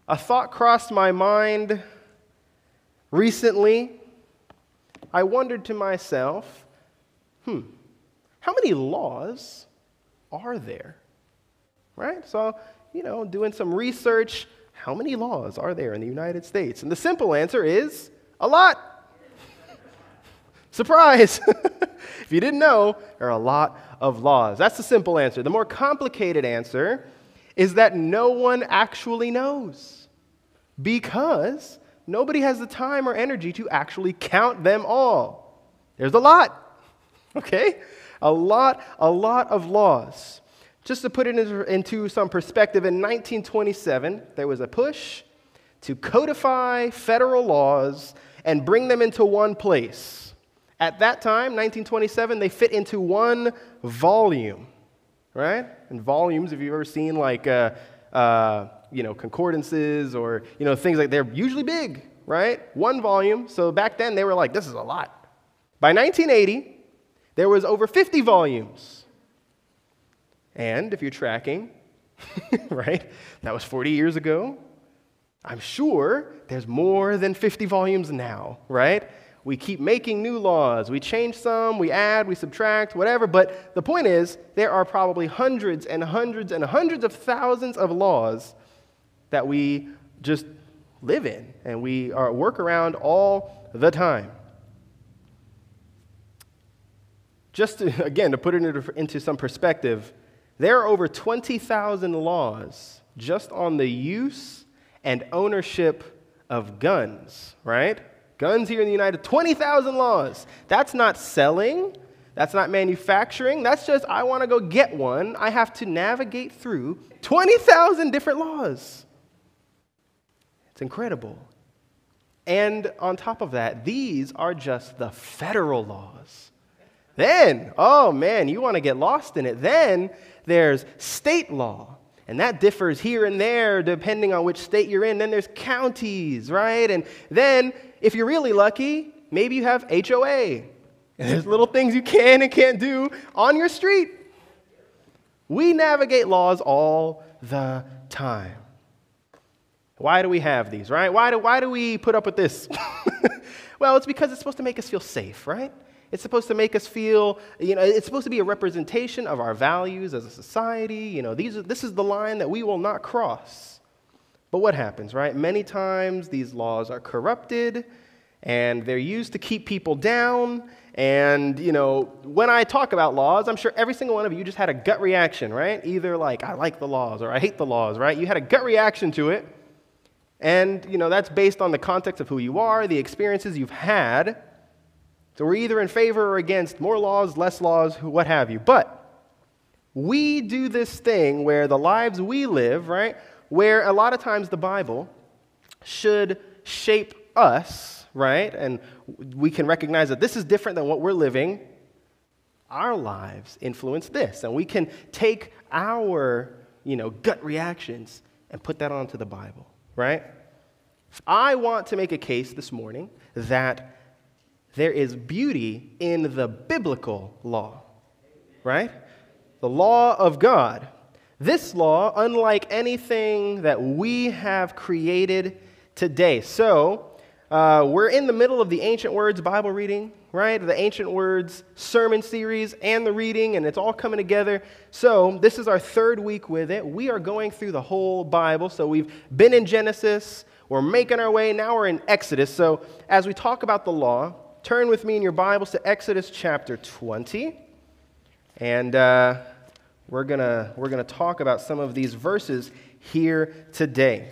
A thought crossed my mind recently. I wondered to myself, how many laws are there? Right? So, doing some research, how many laws are there in the United States? And the simple answer is a lot. Surprise! If you didn't know, there are a lot of laws. That's the simple answer. The more complicated answer is that no one actually knows, because nobody has the time or energy to actually count them all. There's a lot, okay? A lot of laws. Just to put it into some perspective, in 1927, there was a push to codify federal laws and bring them into one place. At that time, 1927, they fit into one volume, right? And volumes, if you've ever seen like, concordances or, things like, they're usually big, right? One volume. So back then, they were like, this is a lot. By 1980, there was over 50 volumes. And if you're tracking, right, that was 40 years ago. I'm sure there's more than 50 volumes now, right? We keep making new laws. We change some, we add, we subtract, whatever. But the point is, there are probably hundreds and hundreds and hundreds of thousands of laws that we just live in and we work around all the time. Just to, again, to put it into some perspective, there are over 20,000 laws just on the use and ownership of guns, right? Guns here in the United States, 20,000 laws. That's not selling. That's not manufacturing. That's just, I want to go get one. I have to navigate through 20,000 different laws. It's incredible. And on top of that, these are just the federal laws. Then, oh man, you want to get lost in it. Then there's state law. And that differs here and there depending on which state you're in. Then there's counties, right? And then, if you're really lucky, maybe you have HOA. And there's little things you can and can't do on your street. We navigate laws all the time. Why do we have these, right? Why do we put up with this? Well, it's because it's supposed to make us feel safe, right? It's supposed to make us feel, it's supposed to be a representation of our values as a society. This is the line that we will not cross. But what happens, right? Many times these laws are corrupted and they're used to keep people down. And, when I talk about laws, I'm sure every single one of you just had a gut reaction, right? Either like, I like the laws or I hate the laws, right? You had a gut reaction to it. And, that's based on the context of who you are, the experiences you've had. So we're either in favor or against more laws, less laws, what have you. But we do this thing where the lives we live, right, where a lot of times the Bible should shape us, right, and we can recognize that this is different than what we're living. Our lives influence this, and we can take our, gut reactions and put that onto the Bible, right? I want to make a case this morning that there is beauty in the biblical law, right? The law of God. This law, unlike anything that we have created today. So, we're in the middle of the Ancient Words Bible reading, right? The Ancient Words sermon series and the reading, and it's all coming together. So, this is our third week with it. We are going through the whole Bible. So, we've been in Genesis. We're making our way. Now we're in Exodus. So, as we talk about the law, turn with me in your Bibles to Exodus chapter 20, and we're gonna talk about some of these verses here today.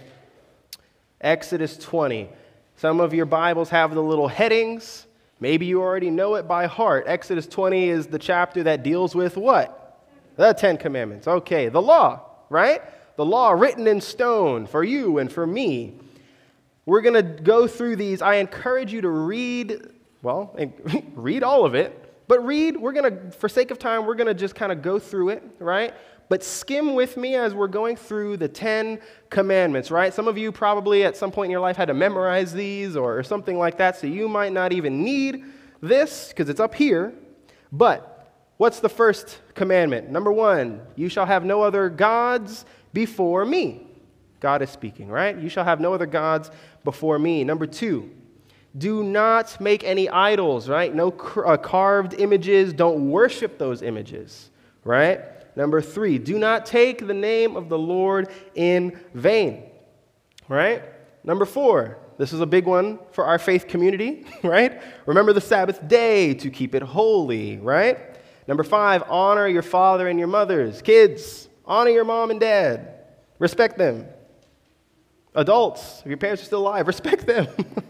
Exodus 20. Some of your Bibles have the little headings. Maybe you already know it by heart. Exodus 20 is the chapter that deals with what? The Ten Commandments. Okay, the law, right? The law written in stone for you and for me. We're gonna go through these. I encourage you to read. Well, read all of it, but for sake of time, we're going to just kind of go through it, right? But skim with me as we're going through the 10 Commandments, right? Some of you probably at some point in your life had to memorize these or something like that, so you might not even need this because it's up here. But what's the first commandment? Number 1, you shall have no other gods before me. God is speaking, right? You shall have no other gods before me. Number 2, do not make any idols, right? No carved images. Don't worship those images, right? Number 3, do not take the name of the Lord in vain, right? Number 4, this is a big one for our faith community, right? Remember the Sabbath day to keep it holy, right? Number 5, honor your father and your mothers. Kids, honor your mom and dad. Respect them. Adults, if your parents are still alive, respect them.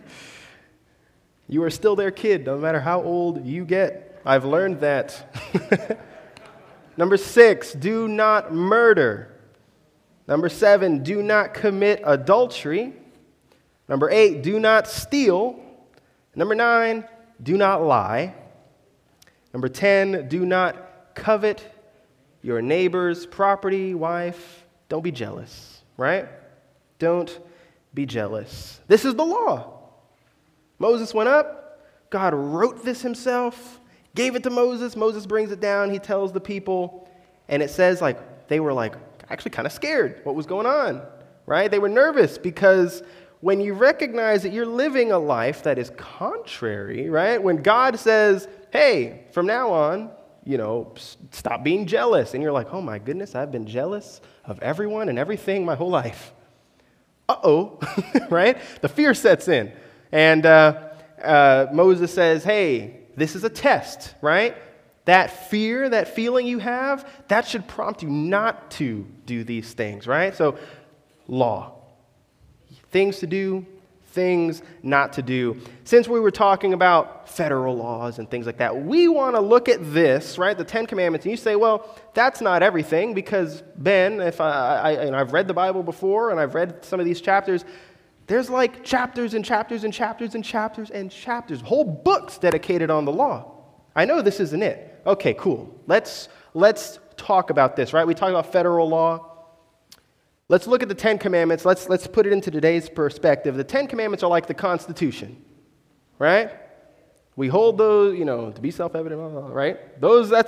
You are still their kid, no matter how old you get. I've learned that. Number 6, do not murder. Number 7, do not commit adultery. Number 8, do not steal. Number 9, do not lie. Number 10, do not covet your neighbor's property, wife. Don't be jealous, right? Don't be jealous. This is the law. Moses went up. God wrote this himself, gave it to Moses. Moses brings it down. He tells the people. And it says they were actually kind of scared what was going on, right? They were nervous because when you recognize that you're living a life that is contrary, right? When God says, hey, from now on, stop being jealous. And you're like, oh my goodness, I've been jealous of everyone and everything my whole life. Uh-oh, right? The fear sets in. And Moses says, hey, this is a test, right? That fear, that feeling you have, that should prompt you not to do these things, right? So, law. Things to do, things not to do. Since we were talking about federal laws and things like that, we want to look at this, right, the Ten Commandments, and you say, well, that's not everything, because, Ben, if I've read the Bible before, and I've read some of these chapters, there's chapters and chapters and chapters and chapters and chapters, whole books dedicated on the law. I know this isn't it. Okay, cool. Let's talk about this, right? We talk about federal law. Let's look at the Ten Commandments. Let's put it into today's perspective. The Ten Commandments are like the Constitution, right? We hold those, to be self-evident, right?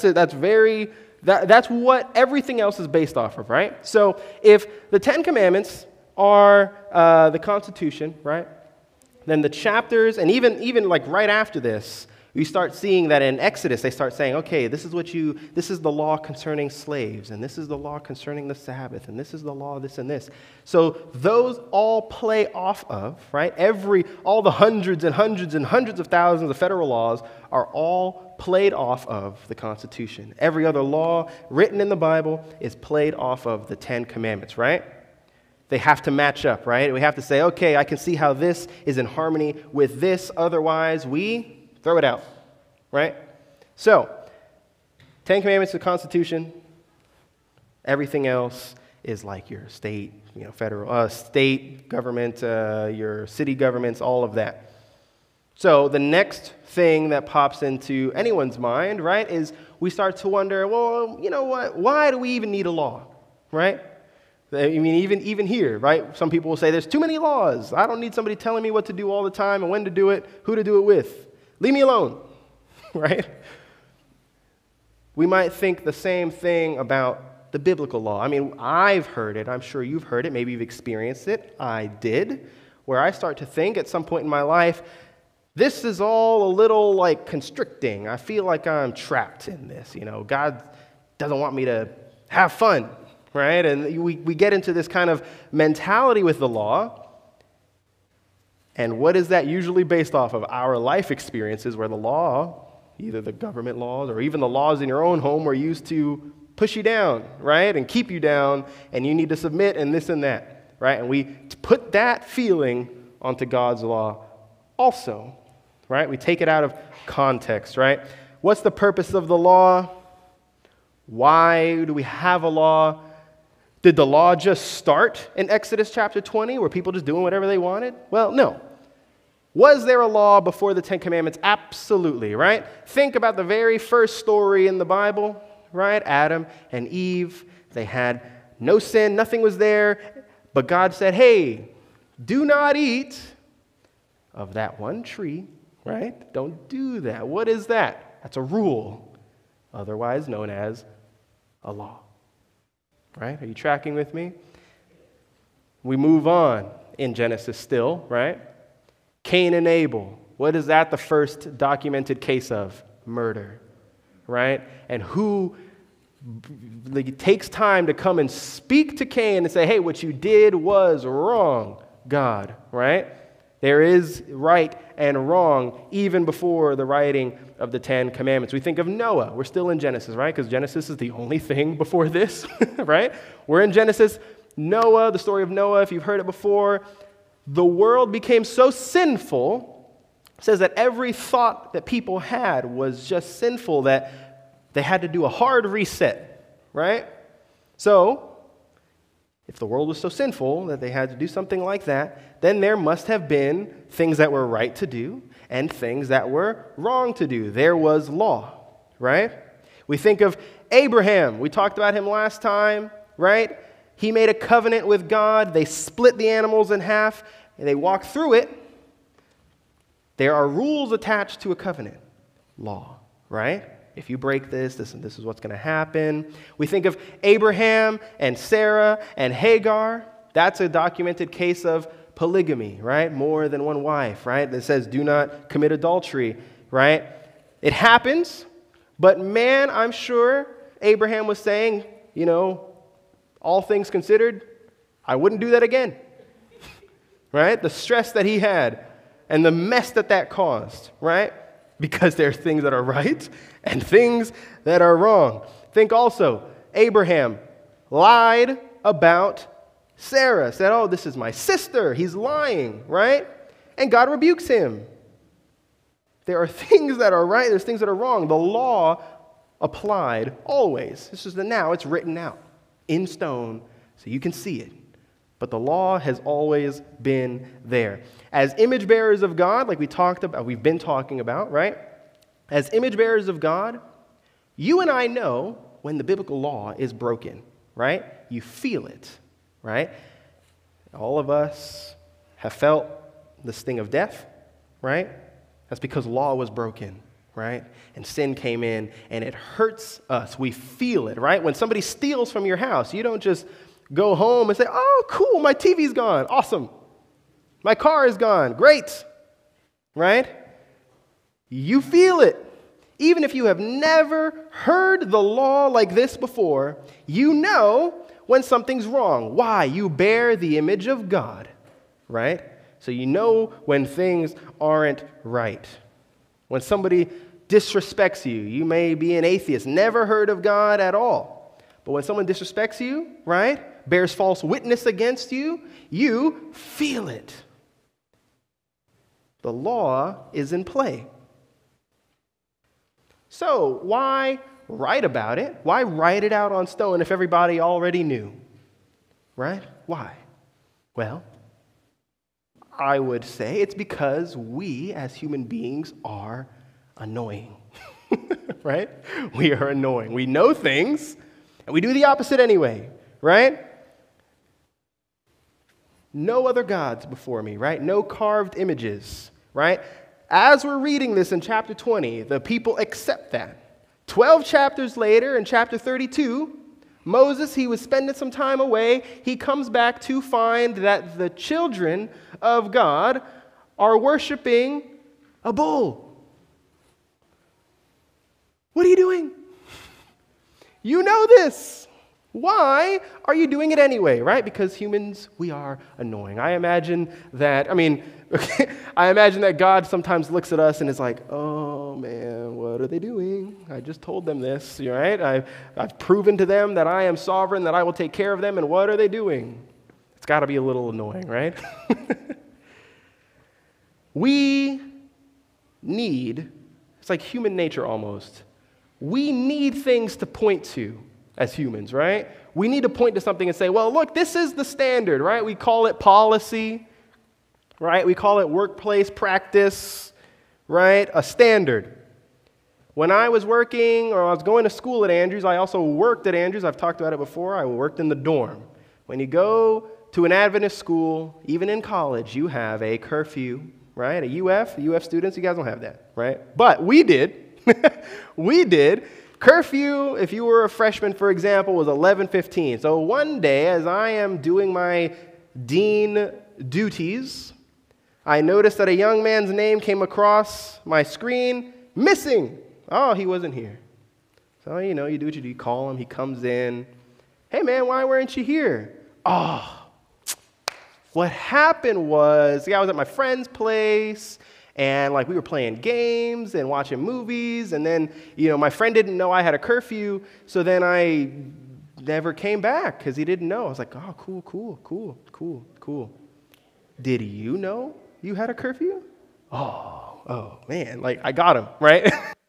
That's what everything else is based off of, right? So if the Ten Commandments are the Constitution, right? Then the chapters, and even right after this, we start seeing that in Exodus, they start saying, okay, this is the law concerning slaves, and this is the law concerning the Sabbath, and this is the law, this and this. So those all play off of, right? All the hundreds and hundreds and hundreds of thousands of federal laws are all played off of the Constitution. Every other law written in the Bible is played off of the Ten Commandments, right? They have to match up, right? We have to say, okay, I can see how this is in harmony with this, otherwise we throw it out, right? So, Ten Commandments, the Constitution, everything else is like your state, federal, state government, your city governments, all of that. So the next thing that pops into anyone's mind, right, is we start to wonder, well, you know what? Why do we even need a law, right? I mean, even here, right? Some people will say there's too many laws. I don't need somebody telling me what to do all the time and when to do it, who to do it with. Leave me alone, right? We might think the same thing about the biblical law. I mean, I've heard it. I'm sure you've heard it. Maybe you've experienced it. I did, where I start to think at some point in my life, this is all a little constricting. I feel like I'm trapped in this. God doesn't want me to have fun, right? And we get into this kind of mentality with the law. And what is that usually based off of? Our life experiences where the law, either the government laws or even the laws in your own home, are used to push you down, right? And keep you down, and you need to submit and this and that, right? And we put that feeling onto God's law also, right? We take it out of context, right? What's the purpose of the law? Why do we have a law? Did the law just start in Exodus chapter 20? Were people just doing whatever they wanted? Well, no. Was there a law before the Ten Commandments? Absolutely, right? Think about the very first story in the Bible, right? Adam and Eve, they had no sin, nothing was there, but God said, hey, do not eat of that one tree, right? Don't do that. What is that? That's a rule, otherwise known as a law. Right? Are you tracking with me? We move on in Genesis still, right? Cain and Abel. What is that the first documented case of? Murder, right? And who takes time to come and speak to Cain and say, hey, what you did was wrong, God, right? There is right and wrong even before the writing of the Ten Commandments. We think of Noah. We're still in Genesis, right? Because Genesis is the only thing before this, right? We're in Genesis. Noah, the story of Noah, if you've heard it before, the world became so sinful, it says that every thought that people had was just sinful, that they had to do a hard reset, right? So, if the world was so sinful that they had to do something like that, then there must have been things that were right to do and things that were wrong to do. There was law, right? We think of Abraham. We talked about him last time, right? He made a covenant with God. They split the animals in half, and they walked through it. There are rules attached to a covenant. Law, right? If you break this and this is what's going to happen. We think of Abraham and Sarah and Hagar. That's a documented case of polygamy, right? More than one wife, right? That says do not commit adultery, right? It happens, but man, I'm sure Abraham was saying, all things considered, I wouldn't do that again, right? The stress that he had and the mess that caused, right? Because there's things that are right and things that are wrong. Think also, Abraham lied about Sarah. Said, oh, this is my sister. He's lying, right? And God rebukes him. There are things that are right. There's things that are wrong. The law applied always. This is the now. It's written out in stone so you can see it. But the law has always been there. As image bearers of God, like we've been talking about, right? As image bearers of God, you and I know when the biblical law is broken, right? You feel it, right? All of us have felt the sting of death, right? That's because law was broken, right? And sin came in and it hurts us. We feel it, right? When somebody steals from your house, you don't just go home and say, oh, cool, my TV's gone. Awesome. My car is gone. Great. Right? You feel it. Even if you have never heard the law like this before, you know when something's wrong. Why? You bear the image of God. Right? So you know when things aren't right. When somebody disrespects you, you may be an atheist, never heard of God at all. But when someone disrespects you, right? Bears false witness against you, you feel it. The law is in play. So why write about it? Why write it out on stone if everybody already knew? Right? Why? Well, I would say it's because we as human beings are annoying. Right? We are annoying. We know things, and we do the opposite anyway. Right? No other gods before me, right? No carved images, right? As we're reading this in chapter 20, the people accept that. 12 chapters later, in chapter 32, Moses, he was spending some time away. He comes back to find that the children of God are worshiping a bull. What are you doing? You know this. Why are you doing it anyway, right? Because humans, we are annoying. I imagine that God sometimes looks at us and is like, oh man, what are they doing? I just told them this, right? I've proven to them that I am sovereign, that I will take care of them, and what are they doing? It's got to be a little annoying, right? We need, it's like human nature almost. We need things to point to. As humans, right? We need to point to something and say, well, look, this is the standard, right? We call it policy, right? We call it workplace practice, right? A standard. When I was working or I was going to school at Andrews, I also worked at Andrews. I've talked about it before. I worked in the dorm. When you go to an Adventist school, even in college, you have a curfew, right? A UF students, you guys don't have that, right? But we did. We did. Curfew, if you were a freshman, for example, was 11:15. So one day, as I am doing my dean duties, I noticed that a young man's name came across my screen, missing. Oh, he wasn't here. So, you do what you do. You call him. He comes in. Hey, man, why weren't you here? Oh, what happened was, I was at my friend's place, and we were playing games and watching movies, and then, my friend didn't know I had a curfew, so then I never came back because he didn't know. I was like, oh, cool. Did you know you had a curfew? Oh, man, I got him, right?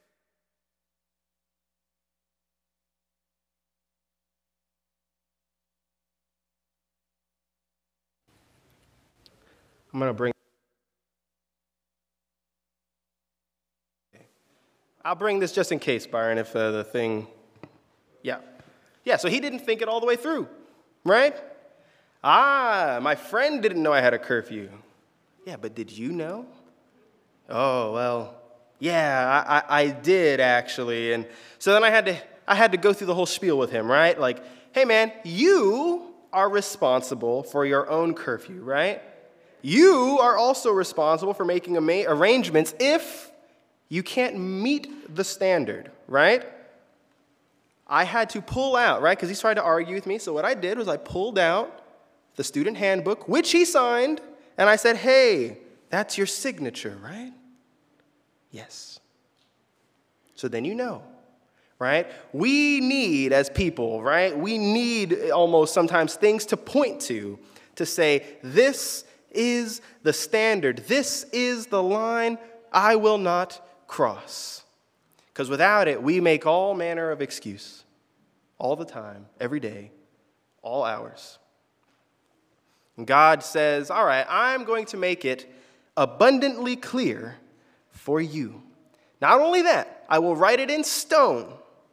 I'll bring this just in case, Byron, if the thing, yeah. Yeah, so he didn't think it all the way through, right? My friend didn't know I had a curfew. Yeah, but did you know? Oh, well, yeah, I did actually. And so then I had to go through the whole spiel with him, right? Hey man, you are responsible for your own curfew, right? You are also responsible for making arrangements if you can't meet the standard, right? I had to pull out, right? Because he's trying to argue with me. So what I did was I pulled out the student handbook, which he signed, and I said, hey, that's your signature, right? Yes. So then you know, right? We need, as people, right? We need almost sometimes things to point to say, this is the standard. This is the line I will not cross. Because without it, we make all manner of excuse. All the time, every day, all hours. And God says, all right, I'm going to make it abundantly clear for you. Not only that, I will write it in stone.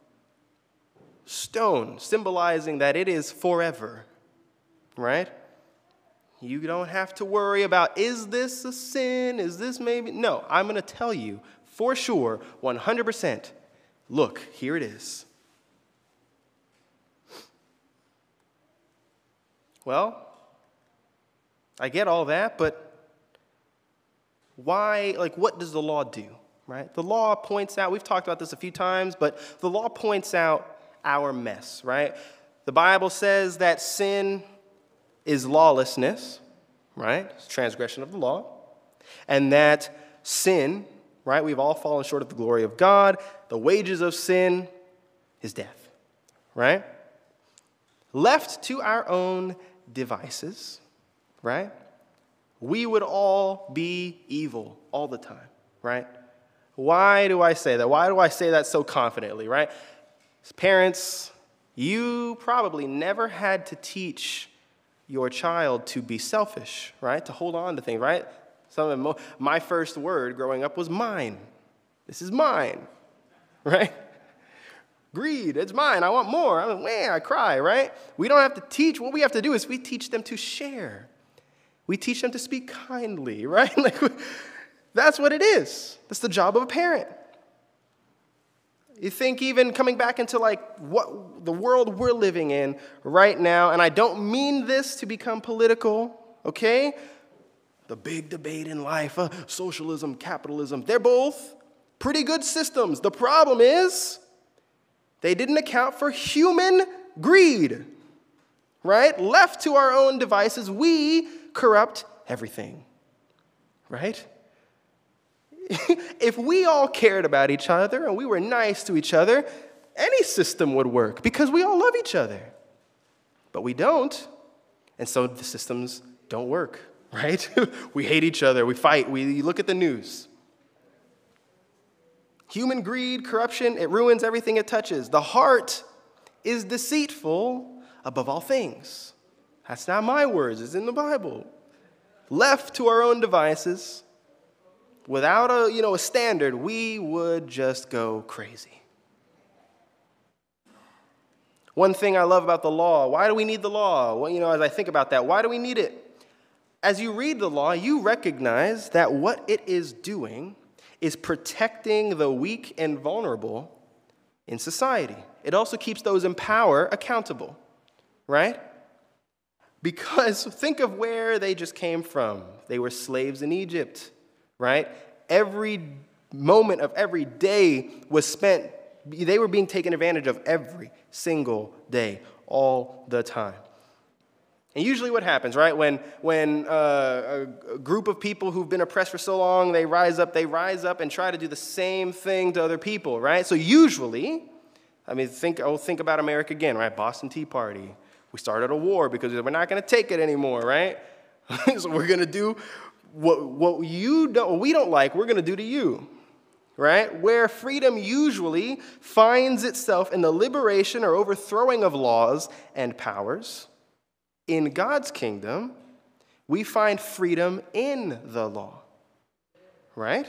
Stone, symbolizing that it is forever, right? You don't have to worry about, is this a sin? Is this maybe? No, I'm going to tell you for sure, 100%. Look, here it is. Well, I get all that, but why, what does the law do, right? The law points out, we've talked about this a few times, but the law points out our mess, right? The Bible says that sin is lawlessness, right? It's transgression of the law. And that sin, right? We've all fallen short of the glory of God. The wages of sin is death, right? Left to our own devices, right? We would all be evil all the time, right? Why do I say that? Why do I say that so confidently, right? As parents, you probably never had to teach your child to be selfish, right? To hold on to things, right? My first word growing up was mine. This is mine, right? Greed, it's mine. I want more. I cry, right? We don't have to teach. What we have to do is we teach them to share. We teach them to speak kindly, right? That's what it is. That's the job of a parent. You think even coming back into what the world we're living in right now, and I don't mean this to become political, okay? The big debate in life, socialism, capitalism, they're both pretty good systems. The problem is they didn't account for human greed, right? Left to our own devices, we corrupt everything, right? If we all cared about each other and we were nice to each other, any system would work because we all love each other. But we don't, and so the systems don't work, right? We hate each other, we fight, we look at the news. Human greed, corruption, it ruins everything it touches. The heart is deceitful above all things. That's not my words, it's in the Bible. Left to our own devices, without a standard, we would just go crazy. One thing I love about the law, why do we need the law? Well, as I think about that, why do we need it? As you read the law, you recognize that what it is doing is protecting the weak and vulnerable in society. It also keeps those in power accountable, right? Because think of where they just came from. They were slaves in Egypt, right? Every moment of every day was spent, they were being taken advantage of every single day, all the time. And usually what happens, right, when a group of people who've been oppressed for so long, they rise up and try to do the same thing to other people, right? So usually, think about America again, right? Boston Tea Party. We started a war because we're not going to take it anymore, right? So we're going to do what we don't like, we're going to do to you, right? Where freedom usually finds itself in the liberation or overthrowing of laws and powers, in God's kingdom, we find freedom in the law, right?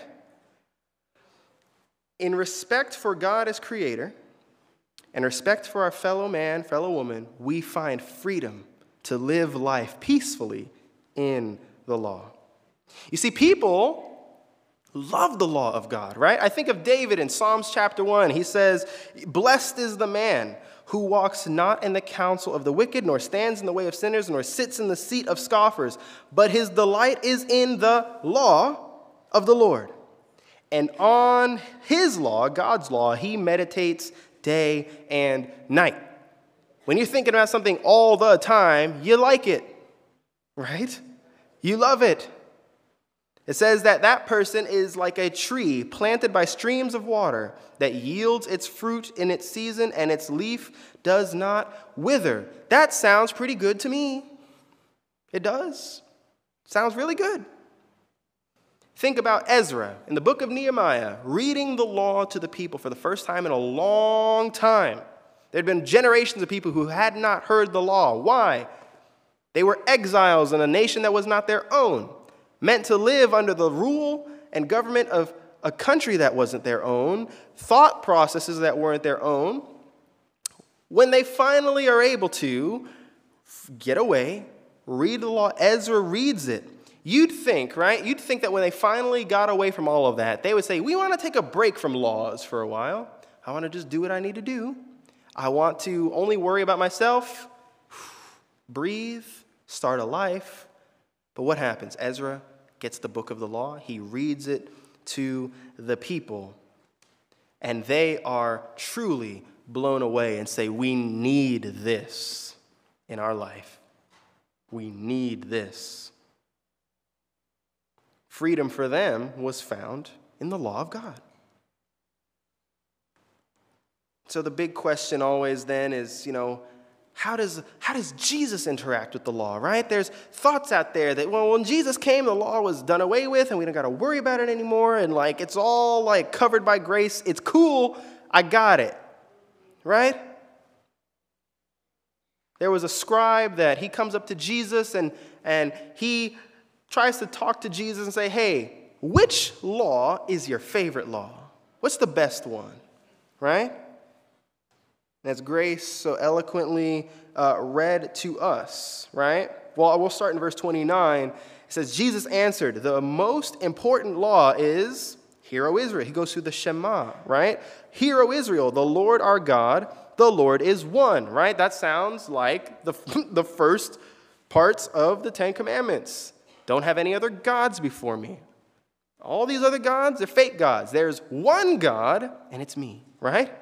In respect for God as creator, and respect for our fellow man, fellow woman, we find freedom to live life peacefully in the law. You see, people love the law of God, right? I think of David in Psalms chapter 1. He says, "Blessed is the man who walks not in the counsel of the wicked, nor stands in the way of sinners, nor sits in the seat of scoffers, but his delight is in the law of the Lord. And on his law, God's law, he meditates day and night." When you're thinking about something all the time, you like it, right? You love it. It says that person is like a tree planted by streams of water that yields its fruit in its season and its leaf does not wither. That sounds pretty good to me. It does. Sounds really good. Think about Ezra in the book of Nehemiah, reading the law to the people for the first time in a long time. There had been generations of people who had not heard the law. Why? They were exiles in a nation that was not their own, meant to live under the rule and government of a country that wasn't their own, thought processes that weren't their own. When they finally are able to get away, read the law, Ezra reads it. You'd think, right? You'd think that when they finally got away from all of that, they would say, we want to take a break from laws for a while. I want to just do what I need to do. I want to only worry about myself, breathe, start a life. But what happens? Ezra gets the book of the law. He reads it to the people. And they are truly blown away and say, we need this in our life. We need this. Freedom for them was found in the law of God. So the big question always then is, how does Jesus interact with the law, right? There's thoughts out there that, well, when Jesus came, the law was done away with and we don't got to worry about it anymore. And it's all covered by grace. It's cool. I got it, right? There was a scribe that he comes up to Jesus and he tries to talk to Jesus and say, hey, which law is your favorite law? What's the best one, right? As Grace so eloquently read to us, right? Well, we'll start in verse 29. It says, Jesus answered, the most important law is, Hear, O Israel. He goes through the Shema, right? Hear, O Israel, the Lord our God, the Lord is one, right? That sounds like the first parts of the Ten Commandments. Don't have any other gods before me. All these other gods, they're fake gods. There's one God, and it's me, right?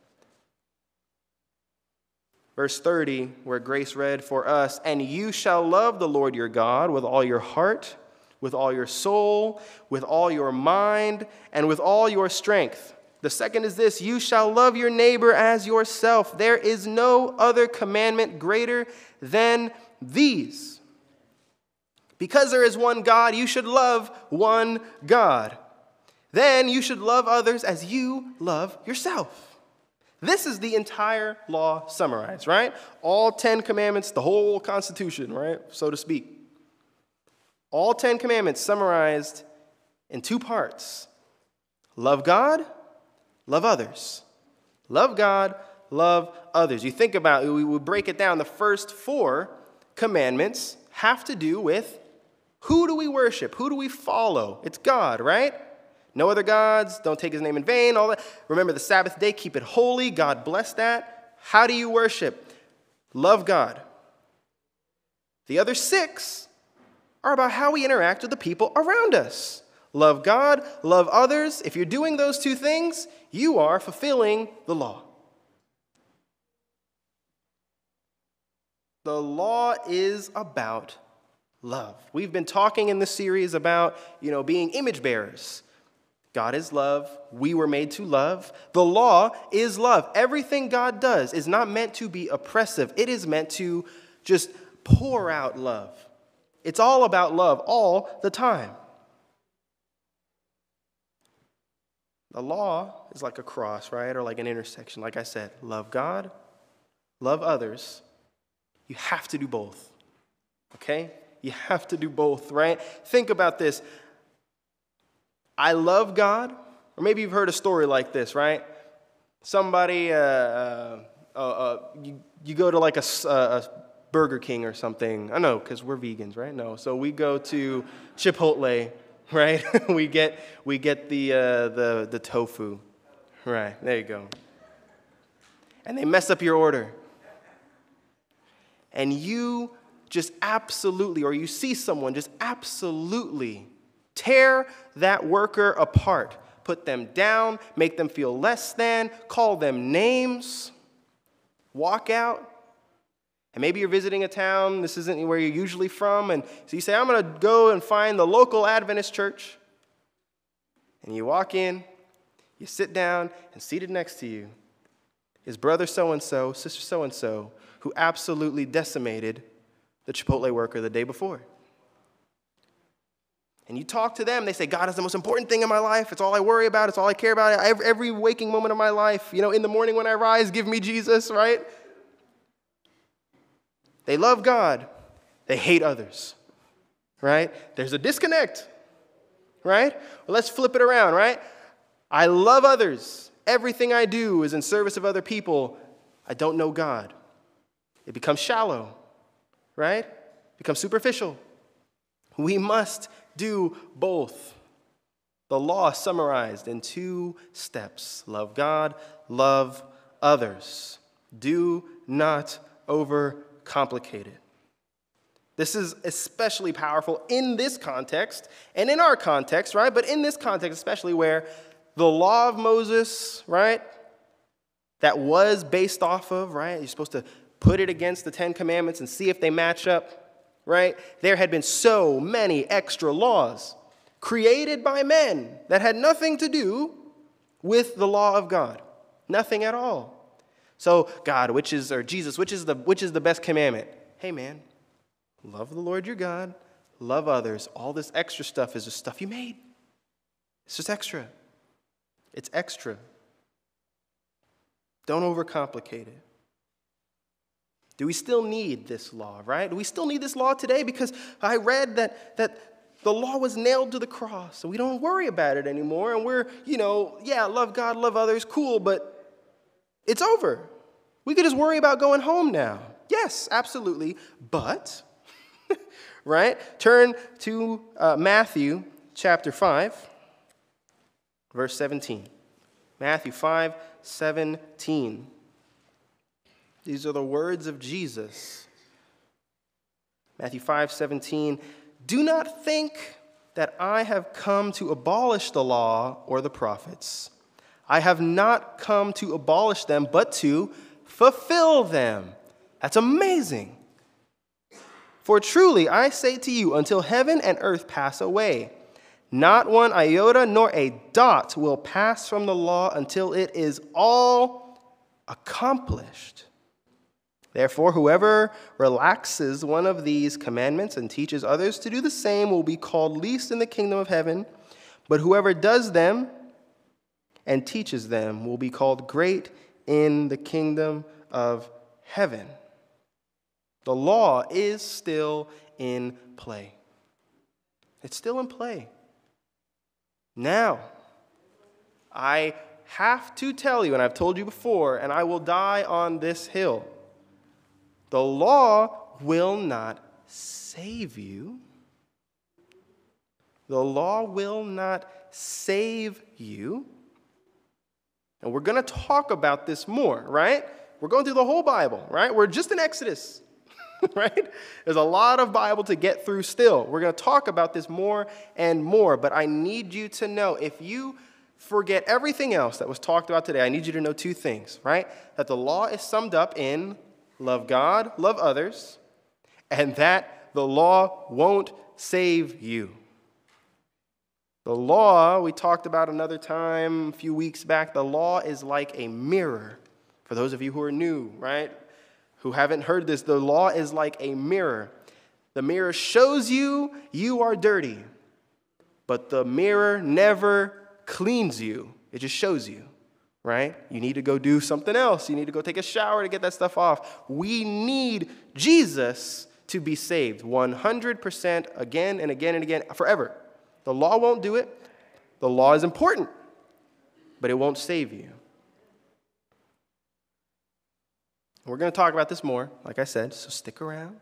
Verse 30, where Grace read for us, and you shall love the Lord your God with all your heart, with all your soul, with all your mind, and with all your strength. The second is this, you shall love your neighbor as yourself. There is no other commandment greater than these. Because there is one God, you should love one God. Then you should love others as you love yourself. This is the entire law summarized, right? All 10 commandments, the whole Constitution, right? So to speak. All 10 commandments summarized in two parts. Love God, love others. Love God, love others. You think about it, we would break it down. The first 4 commandments have to do with who do we worship? Who do we follow? It's God, right? No other gods, don't take his name in vain, all that. Remember the Sabbath day, keep it holy. God bless that. How do you worship? Love God. The other 6 are about how we interact with the people around us. Love God, love others. If you're doing those 2 things, you are fulfilling the law. The law is about love. We've been talking in this series about, being image bearers. God is love. We were made to love. The law is love. Everything God does is not meant to be oppressive. It is meant to just pour out love. It's all about love all the time. The law is like a cross, right? Or like an intersection. Like I said, love God, love others. You have to do both, okay? You have to do both, right? Think about this. I love God, or maybe you've heard a story like this, right? Somebody, you go to like a Burger King or something. I know, because we're vegans, right? No, so we go to Chipotle, right? we get the tofu, right? There you go. And they mess up your order. And you just absolutely, or you see someone just absolutely tear that worker apart, put them down, make them feel less than, call them names, walk out. And maybe you're visiting a town, this isn't where you're usually from, and so you say, I'm going to go and find the local Adventist church. And you walk in, you sit down, and seated next to you is brother so-and-so, sister so-and-so, who absolutely decimated the Chipotle worker the day before. And you talk to them, they say, God is the most important thing in my life. It's all I worry about. It's all I care about. Every waking moment of my life, in the morning when I rise, give me Jesus, right? They love God. They hate others, right? There's a disconnect, right? Well, let's flip it around, right? I love others. Everything I do is in service of other people. I don't know God. It becomes shallow, right? It becomes superficial. We must do both. The law summarized in 2 steps. Love God, love others. Do not overcomplicate it. This is especially powerful in this context and in our context, right? But in this context especially where the law of Moses, right, that was based off of, right? You're supposed to put it against the 10 Commandments and see if they match up, right? There had been so many extra laws created by men that had nothing to do with the law of God. Nothing at all. So God, Jesus, which is the best commandment? Hey man, love the Lord your God, love others. All this extra stuff is just stuff you made. It's just extra. It's extra. Don't overcomplicate it. Do we still need this law, right? Do we still need this law today? Because I read that the law was nailed to the cross, so we don't worry about it anymore. And we're, love God, love others, cool, but it's over. We could just worry about going home now. Yes, absolutely. But, right? Turn to Matthew chapter 5, verse 17. Matthew 5:17. These are the words of Jesus. Matthew 5:17. Do not think that I have come to abolish the law or the prophets. I have not come to abolish them, but to fulfill them. That's amazing. For truly I say to you, until heaven and earth pass away, not one iota nor a dot will pass from the law until it is all accomplished. Therefore, whoever relaxes one of these commandments and teaches others to do the same will be called least in the kingdom of heaven, but whoever does them and teaches them will be called great in the kingdom of heaven. The law is still in play. It's still in play. Now, I have to tell you, and I've told you before, and I will die on this hill, the law will not save you. The law will not save you. And we're going to talk about this more, right? We're going through the whole Bible, right? We're just in Exodus. right? There's a lot of Bible to get through still. We're going to talk about this more and more, but I need you to know, if you forget everything else that was talked about today, I need you to know two things, right? That the law is summed up in love God, love others, and that the law won't save you. The law, we talked about another time a few weeks back, the law is like a mirror. For those of you who are new, right, who haven't heard this, the law is like a mirror. The mirror shows you you are dirty, but the mirror never cleans you. It just shows you, right? You need to go do something else. You need to go take a shower to get that stuff off. We need Jesus to be saved 100% again and again and again, forever. The law won't do it. The law is important, but it won't save you. We're going to talk about this more, like I said, so stick around.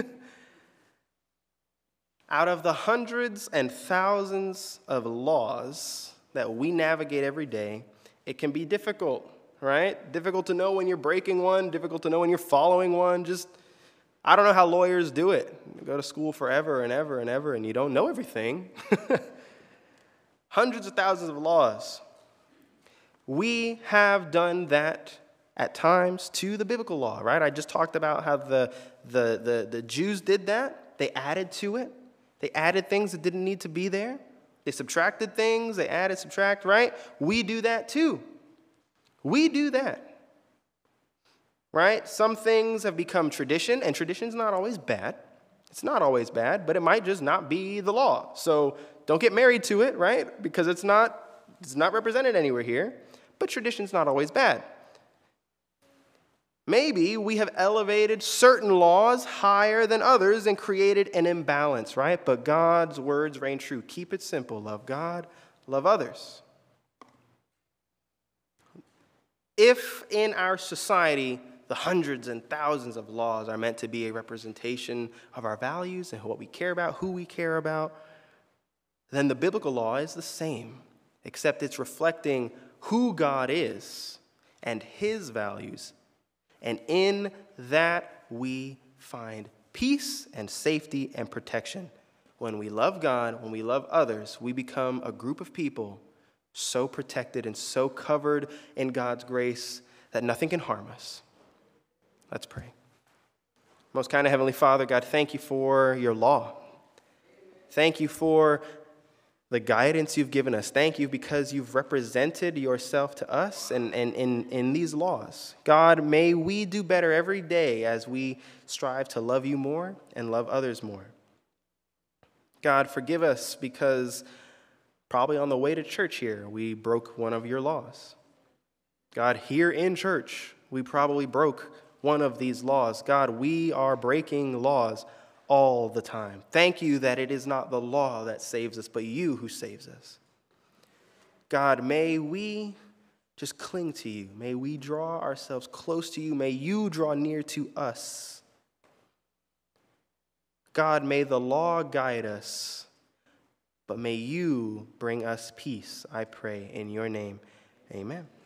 Out of the hundreds and thousands of laws that we navigate every day, it can be difficult, right? Difficult to know when you're breaking one, difficult to know when you're following one. I don't know how lawyers do it. You go to school forever and ever and ever, and you don't know everything. Hundreds of thousands of laws. We have done that at times to the biblical law, right? I just talked about how the Jews did that. They added to it. They added things that didn't need to be there. They subtracted things. They added, subtract, right? We do that too. We do that. Right? Some things have become tradition, and tradition's not always bad. It's not always bad, but it might just not be the law. So don't get married to it, right? Because it's not represented anywhere here. But tradition's not always bad. Maybe we have elevated certain laws higher than others and created an imbalance, right? But God's words reign true. Keep it simple. Love God, love others. If in our society the hundreds and thousands of laws are meant to be a representation of our values and what we care about, who we care about, then the biblical law is the same, except it's reflecting who God is and his values. And in that we find peace and safety and protection. When we love God, when we love others, we become a group of people so protected and so covered in God's grace that nothing can harm us. Let's pray. Most kind of Heavenly Father, God, thank you for your law. Thank you for the guidance you've given us. Thank you because you've represented yourself to us and in these laws. God, may we do better every day as we strive to love you more and love others more. God, forgive us because probably on the way to church here, we broke one of your laws. God, here in church, we probably broke one of these laws. God, we are breaking laws all the time. Thank you that it is not the law that saves us, but you who saves us. God, may we just cling to you. May we draw ourselves close to you. May you draw near to us. God, may the law guide us, but may you bring us peace, I pray, in your name. Amen.